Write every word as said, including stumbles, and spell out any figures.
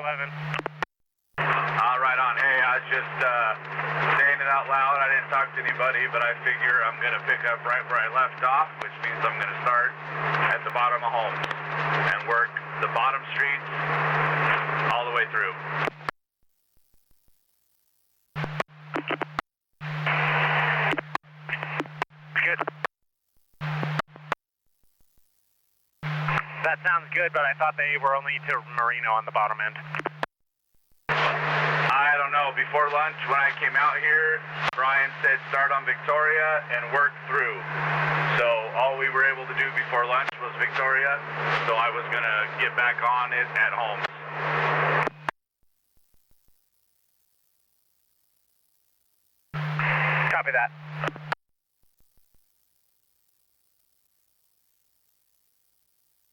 eleven. Uh, right on. Hey, I was just uh, saying it out loud. I didn't talk to anybody, but I figure I'm going to pick up right where I left off, which means I'm going to start at the bottom of Holmes and work the bottom streets all the way through. Good. That sounds good, but I thought they were only to Marino on the bottom end. I don't know. Before lunch, when I came out here, Brian said start on Victoria and work through. So all we were able to do before lunch was Victoria, so I was going to get back on it at Holmes. Copy that.